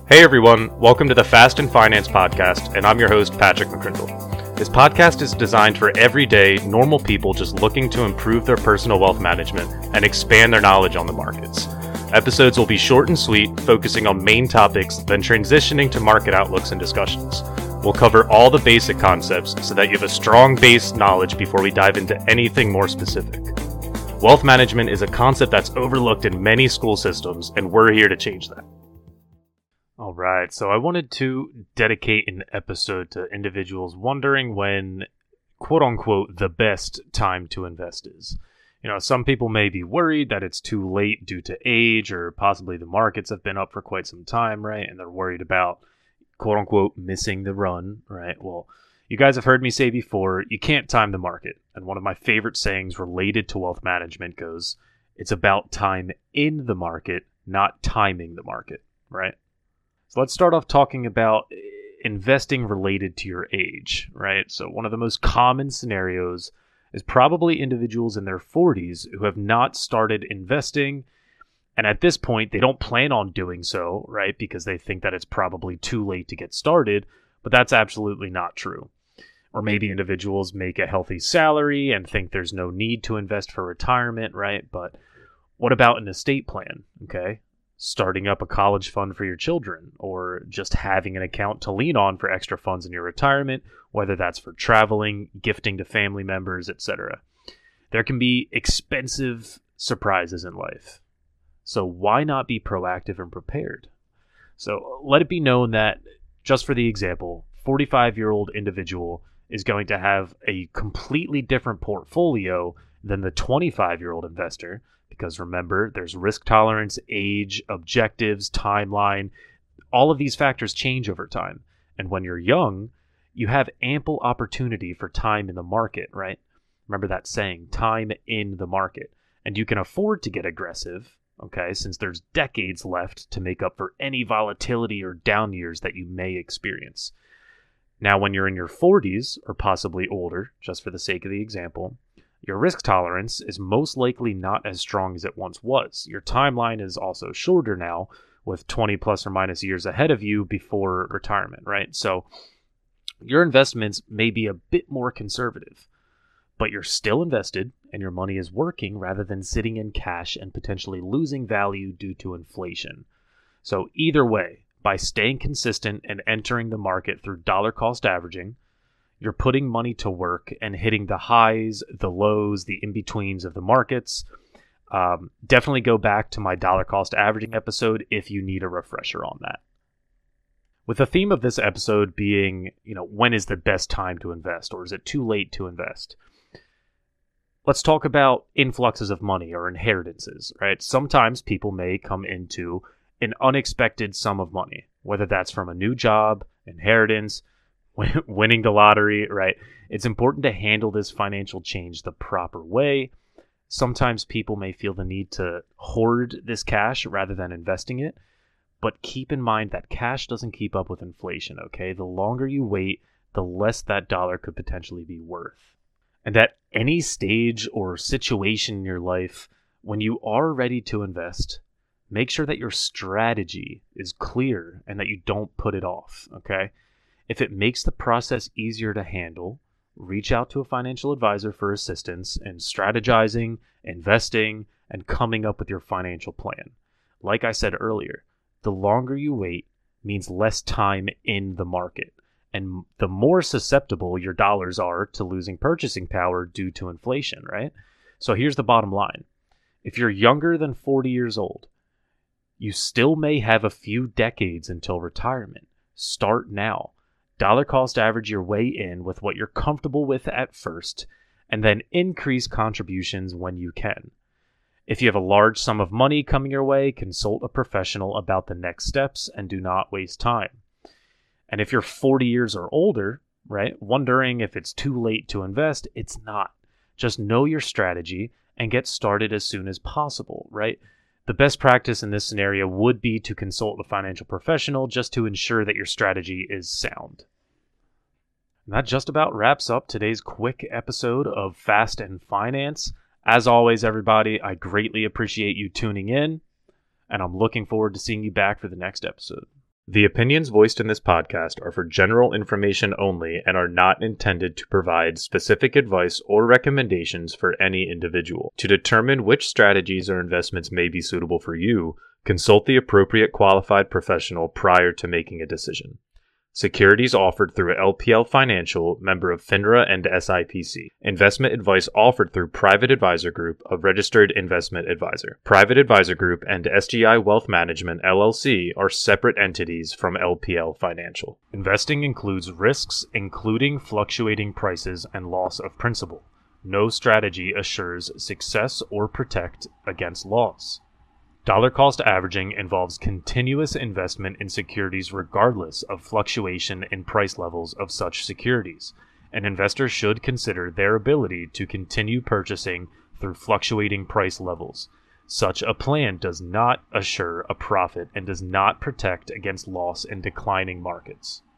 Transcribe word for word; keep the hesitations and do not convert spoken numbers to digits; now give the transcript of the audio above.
Hey everyone, welcome to the Fast and Finance podcast, and I'm your host, Patrick McCrindle. This podcast is designed for everyday, normal people just looking to improve their personal wealth management and expand their knowledge on the markets. Episodes will be short and sweet, focusing on main topics, then transitioning to market outlooks and discussions. We'll cover all the basic concepts so that you have a strong base knowledge before we dive into anything more specific. Wealth management is a concept that's overlooked in many school systems, and we're here to change that. All right, so I wanted to dedicate an episode to individuals wondering when, quote unquote, the best time to invest is. You know, some people may be worried that it's too late due to age, or possibly the markets have been up for quite some time, right? And they're worried about, quote unquote, missing the run, right? Well, you guys have heard me say before, you can't time the market. And one of my favorite sayings related to wealth management goes, it's about time in the market, not timing the market, right? So let's start off talking about investing related to your age, right? So one of the most common scenarios is probably individuals in their forties who have not started investing. And at this point, they don't plan on doing so, right? Because they think that it's probably too late to get started, but that's absolutely not true. Or maybe individuals make a healthy salary and think there's no need to invest for retirement, right? But what about an estate plan, okay? Starting up a college fund for your children, or just having an account to lean on for extra funds in your retirement, whether that's for traveling, gifting to family members, et cetera. There can be expensive surprises in life. So why not be proactive and prepared? So let it be known that, just for the example, forty-five-year-old individual is going to have a completely different portfolio than the twenty-five-year-old investor. Because remember, there's risk tolerance, age, objectives, timeline. All of these factors change over time. And when you're young, you have ample opportunity for time in the market, right? Remember that saying, time in the market. And you can afford to get aggressive, okay, since there's decades left to make up for any volatility or down years that you may experience. Now, when you're in your forties, or possibly older, just for the sake of the example, your risk tolerance is most likely not as strong as it once was. Your timeline is also shorter now, with twenty plus or minus years ahead of you before retirement, right? So your investments may be a bit more conservative, but you're still invested and your money is working rather than sitting in cash and potentially losing value due to inflation. So either way, by staying consistent and entering the market through dollar cost averaging, you're putting money to work and hitting the highs, the lows, the in-betweens of the markets. Um, definitely go back to my dollar cost averaging episode if you need a refresher on that. With the theme of this episode being, you know, when is the best time to invest, or is it too late to invest? Let's talk about influxes of money or inheritances, right? Sometimes people may come into an unexpected sum of money, whether that's from a new job, inheritance, winning the lottery, right? It's important to handle this financial change the proper way. Sometimes people may feel the need to hoard this cash rather than investing it, but keep in mind that cash doesn't keep up with inflation, okay? The longer you wait, the less that dollar could potentially be worth. And at any stage or situation in your life, when you are ready to invest, make sure that your strategy is clear and that you don't put it off, okay? If it makes the process easier to handle, reach out to a financial advisor for assistance in strategizing, investing, and coming up with your financial plan. Like I said earlier, the longer you wait means less time in the market, and the more susceptible your dollars are to losing purchasing power due to inflation, right? So here's the bottom line. If you're younger than forty years old, you still may have a few decades until retirement. Start now. Dollar cost average your way in with what you're comfortable with at first, and then increase contributions when you can. If you have a large sum of money coming your way, consult a professional about the next steps and do not waste time. And if you're forty years or older, right, wondering if it's too late to invest, it's not. Just know your strategy and get started as soon as possible, right? The best practice in this scenario would be to consult a financial professional just to ensure that your strategy is sound. And that just about wraps up today's quick episode of Fast and Finance. As always, everybody, I greatly appreciate you tuning in, and I'm looking forward to seeing you back for the next episode. The opinions voiced in this podcast are for general information only and are not intended to provide specific advice or recommendations for any individual. To determine which strategies or investments may be suitable for you, consult the appropriate qualified professional prior to making a decision. Securities offered through L P L Financial, member of FINRA and S I P C. Investment advice offered through Private Advisor Group, a registered investment advisor. Private Advisor Group and S G I Wealth Management, L L C, are separate entities from L P L Financial. Investing includes risks, including fluctuating prices and loss of principal. No strategy assures success or protect against loss. Dollar cost averaging involves continuous investment in securities regardless of fluctuation in price levels of such securities. An investor should consider their ability to continue purchasing through fluctuating price levels. Such a plan does not assure a profit and does not protect against loss in declining markets.